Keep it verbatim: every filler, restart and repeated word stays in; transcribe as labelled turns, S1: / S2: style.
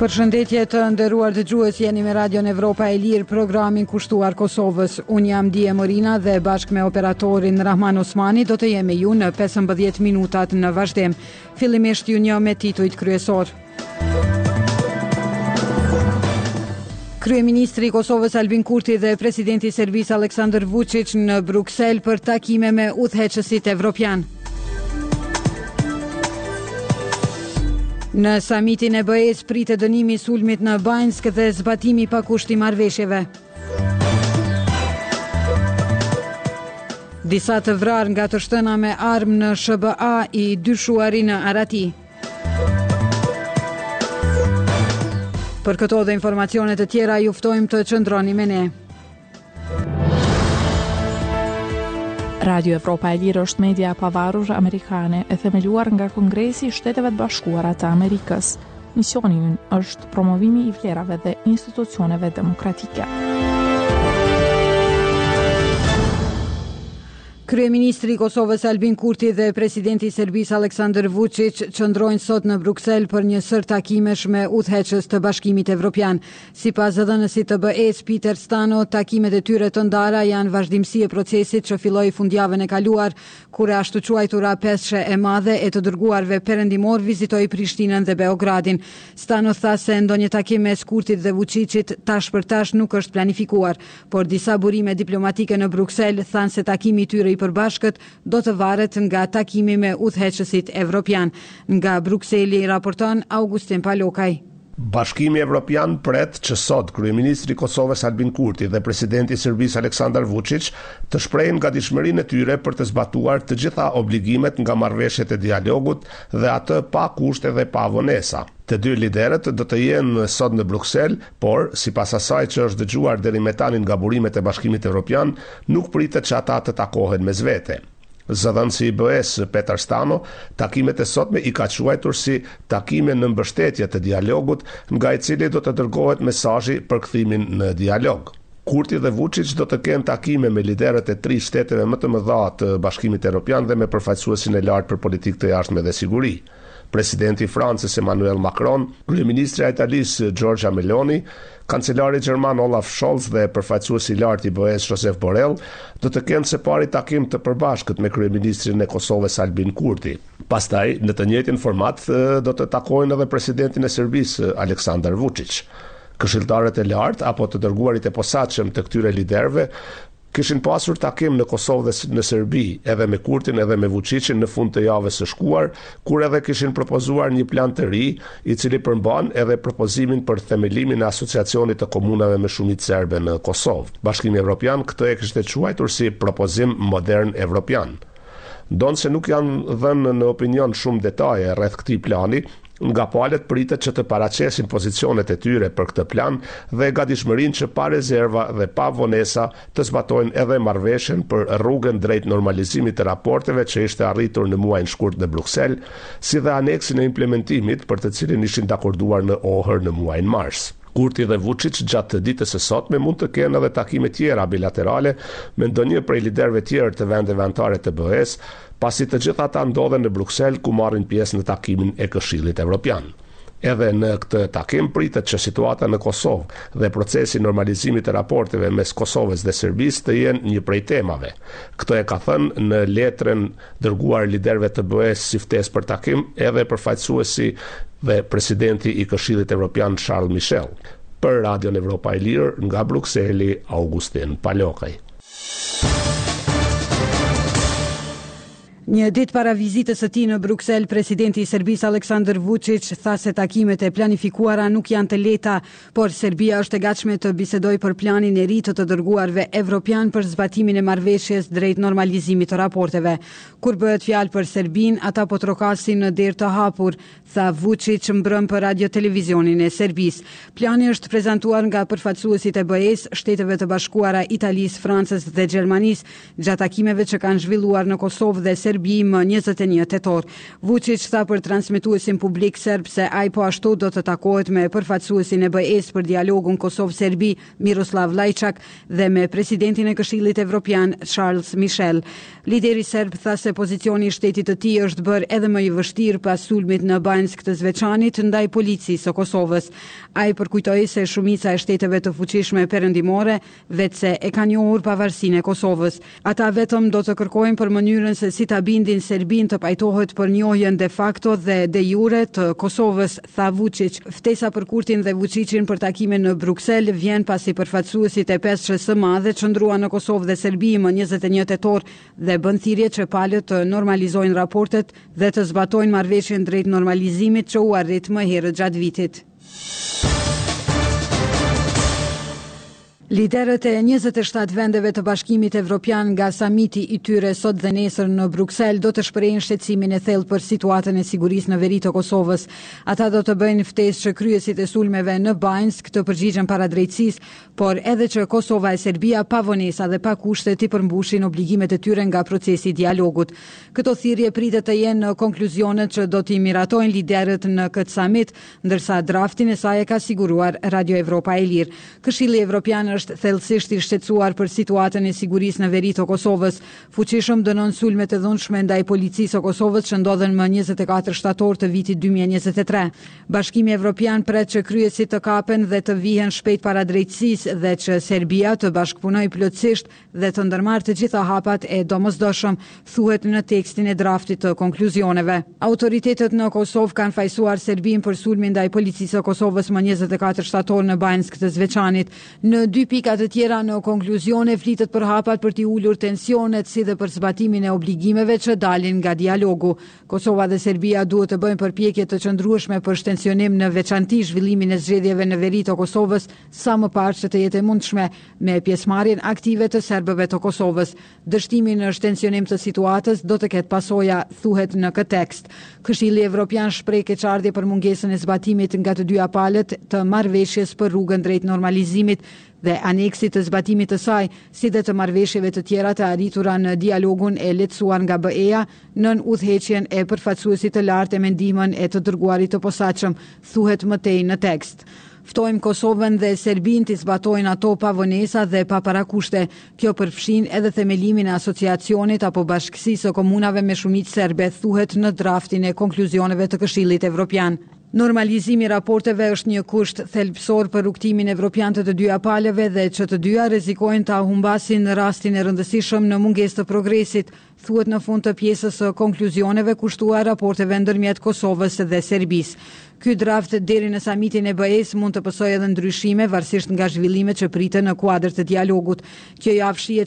S1: Përshëndetje të nderuar dëgjues, jeni me Radion Evropa e Lirë, programin kushtuar Kosovës. Unë jam Dije Morina dhe bashkë me operatorin Rahman Osmani do të jemi ju në pesëmbëdhjetë minutat në vazhdim. Fillimisht ju një me titujt kryesor. Kryeministri i Kosovës Albin Kurti dhe presidenti i Serbisë Aleksandar Vučić në Bruksel për takime me udhëheqësit evropian. Në samitin e B E S pritet dënimi i sulmit në Banjsk dhe zbatimi pa kusht i marrëveshjeve. Disa të vrarë nga të shtëna me armë në S B A i dyshuari në Arati. Për këto dhe informacionet të tjera ju ftojmë të qëndroni me ne.
S2: Radio Evropa e Lirë është media e pavarur amerikane e themeluar nga Kongresi i Shteteve të Bashkuara të Amerikës. Misioni i ynë është promovimi i vlerave dhe institucioneve demokratike.
S1: Kryeministri i Kosovës Albin Kurti dhe presidenti i Serbisë Aleksandar Vučić qëndrojnë sot në Bruksel për një sër takimesh me udhëheqës të Bashkimit Evropian. Sipas dhënësit të B E S Peter Stano, takimet e tyre të ndara janë vazhdimsi e procesit që filloi fundjavën e kaluar, kur ashtu quajtura peshe e madhe e të dërguarve perëndimor vizitoi Prishtinën dhe Beogradin. Stano tha se ndonjë takim mes Kurtit dhe Vučićit tash për tash nuk është planifikuar, por disa burime diplomatike në Bruksel thanë se takimi i tyre i përbashkët do të varet nga takimi me udhëheqësit evropian. Nga Brukseli raporton Augustin Palokaj.
S3: Bashkimi Evropian pret që sot kryeministri i Kosovës Albin Kurti dhe presidenti i Serbisë Aleksandar Vučić të shprehin gatishmërinë e tyre për të zbatuar të gjitha obligimet nga marrëveshjet e dialogut dhe atë pa kushte dhe pa vonesa. Të dy liderët do të jenë sot në Bruksel, por sipas asaj që është dëgjuar deri me tani nga burimet e Bashkimit Evropian, nuk pritet që ata të takohen mes vete. Zëdhënësi i B E S Peter Stano, takimet e sotme i ka quajtur si takime në mbështetje të dialogut, nga i cili do të dërgohet mesazhi për kthimin në dialog. Kurti dhe Vučić do të kenë takime me liderët e tri shteteve më të mëdha të Bashkimit Evropian dhe me përfaqësuesin e lartë për politikë të jashtme dhe siguri. Presidenti i Francës Emmanuel Macron, kryeministri i Italisë Giorgia Meloni, kancelari gjerman Olaf Scholz dhe përfaqësuesi i lartë i B E S Josep Borrell do të kenë së pari takim të përbashkët me kryeministrin e Kosovës Albin Kurti. Pastaj, në të njëjtin format do të takojnë edhe presidentin e Serbisë Aleksandar Vučić. Këshilltarët e lartë apo të dërguarit e posaçëm të këtyre liderëve kishin pasur takim në Kosovë dhe në Serbi, edhe me Kurtin edhe me Vučićin në fund të javës së shkuar, kur edhe kishin propozuar një plan të ri, i cili përmban edhe propozimin për themelimin e asociacionit të komunave me shumicë serbe në Kosovë. Bashkimi Evropian këtë e kishte quajtur si propozim modern evropian. Ndonë se nuk janë dhënë në opinion shumë detaje rreth këtij plani, nga palët pritet që të paraqesin pozicionet e tyre për këtë plan dhe gatishmërinë që pa rezerva dhe pa vonesa të zbatojnë edhe marrëveshjen për rrugën drejt normalizimit të raporteve që ishte arritur në muajin shkurt në Bruksel, si dhe aneksin e implementimit për të cilin ishin dakorduar në Ohër në muajin mars. Kurti dhe Vučić gjatë të ditës së sotme mund të kenë edhe takime tjera bilaterale me ndonjë prej liderëve tjerë të vendeve anëtare të B E S, pasi të gjitha ata ndodhen në Bruksel ku marrin pjesë në takimin e Këshillit Evropian. Edhe në këtë takim pritet që situata në Kosovë dhe procesi i normalizimit të raporteve mes Kosovës dhe Serbisë të jenë një prej temave. Këtë e ka thënë në letrën dërguar liderëve të B E S si ftesë për takim edhe përfaqësuesi dhe presidenti i Këshillit Evropian Charles Michel. Për Radion Evropa e Lirë nga Brukseli, Augustin Palokaj.
S1: Një ditë para vizitës së tij në Bruksel, presidenti i Serbisë Aleksandar Vučić tha se takimet e planifikuara nuk janë të lehta, por Serbia është e gatshme të bisedojë për planin e ri të të dërguarve evropian për zbatimin e marrëveshjes drejt normalizimit të raporteve. Kur bëhet fjalë për Serbinë, ata po trokasin në derë të hapur, tha Vučić mbrëm për radio televizionin e Serbisë. Plani është prezantuar nga përfaqësuesit e B E S, Shteteve të Bashkuara, Italisë, Francës dhe Gjermanisë gjatë takimeve që kanë zhvilluar në Kosovë dhe Serbi Serbi më njëzet e një tetor. Vučić tha për transmetuesin publik serb se ai po ashtu do të takohet me përfaqësuesin e B E-s për dialogun Kosovë-Serbi Miroslav Lajçak dhe me presidentin e Këshillit Evropian Charles Michel. Lideri serb tha se pozicioni i shtetit të tij është bërë edhe më i vështirë pas sulmit në Banjsk të Zveçanit ndaj policisë së Kosovës. Ai përkujtoi se shumica e shteteve të fuqishme perëndimore vetëse e kanë njohur pavarësinë e Kosovës. Ata vetëm do të kërkojnë për mënyrën se si ta bindin Serbin të pajtohet për njohjen de facto dhe de jure të Kosovës, tha Vučić. Ftesa për Kurtin dhe Vučićin për takime në Bruksel vjen pasi përfaqësuesit e pesë së madhe qëndruan në Kosovë dhe Serbi më njëzet e një tetor dhe bën thirrje që palët të normalizojnë raportet dhe të zbatojnë marrëveshjen drejt normalizimit që u arrit më herët gjatë vitit. Liderët e njëzet e shtatë vendeve të Bashkimit Evropian nga samiti i tyre sot dhe nesër në Bruksel do të shprehojnë shqetësimin e thellë për situatën e sigurisë në veri të Kosovës. Ata do të bëjnë ftesë që kryesit e sulmeve në Banjsk të përgjigjen para drejtësisë, por edhe që Kosova e Serbia pa vonesa dhe pa kushte të përmbushin obligimet e tyre nga procesi i dialogut. Këto thirrje pritet të jenë në konkluzionet që do t'i miratojnë liderët në këtë samit, ndërsa draftin e saj e ka siguruar Radio Evropa e Lirë. Këshilli Evropian është thellësisht i shqetësuar për situatën e sigurisë në veri të Kosovës. Fuqishëm dënon sulmet e dhunshme ndaj policisë së Kosovës që ndodhen më njëzet e katër shtator të vitit dy mijë e njëzet e tre. Bashkimi Evropian pret që kryesit të kapen dhe të vihen shpejt para drejtësisë dhe që Serbia të bashkëpunojë plotësisht dhe të ndërmarrë të gjitha hapat e domosdoshëm, thuhet në tekstin e draftit të konkluzioneve. Autoritetet në Kosovë kanë fajsuar Serbin për sulmin ndaj policisë së Kosovës më njëzet e katër shtator në Banjsk të Zveçanit. Në dy pikat të tjera në konkluzione flitet për hapat për t'i ulur tensionet si dhe për zbatimin e obligimeve që dalin nga dialogu. Kosova dhe Serbia duhet të bëjnë përpjekje të qëndrueshme për shtensionim në veçanti zhvillimin e zgjedhjeve në veri të Kosovës sa më parë që të jetë e mundshme me pjesëmarrjen aktive të serbëve të Kosovës. Dështimi në shtensionim të situatës do të ketë pasoja, thuhet në këtë tekst. Këshilli Evropian shpreh keqardhje për mungesën e zbatimit nga të dyja palët të marrëveshjes për rrugën drejt normalizimit dhe aneksit të zbatimit të saj, si dhe të marrëveshjeve të tjera të arritura në dialogun e lehtësuar nga B E-ja nën udhëheqjen e përfaqësuesit të lartë me ndihmën e të dërguarit të posaçëm, thuhet më tej në tekst. Ftojmë Kosovën dhe Serbin të zbatojnë ato pa vonesa dhe pa parakushte. Kjo përfshin edhe themelimin e asociacionit apo bashkësisë së komunave me shumicë serbe, thuhet në draftin e konkluzioneve të Këshillit Evropian. Normalizimi i raporteve është një kusht thelbësor për rrugtimin evropian të të dyja palëve dhe që të dyja rrezikojnë ta humbasin në rastin e rëndësishëm në mungesë të progresit, thuhet në fund të pjesës së konkluzioneve kushtuar raporteve ndërmjet Kosovës dhe Serbisë. Ky draft deri në samitin e B E-s mund të pësojë edhe ndryshime varësisht nga zhvillimet që priten në kuadër të dialogut. Kjo javë shihet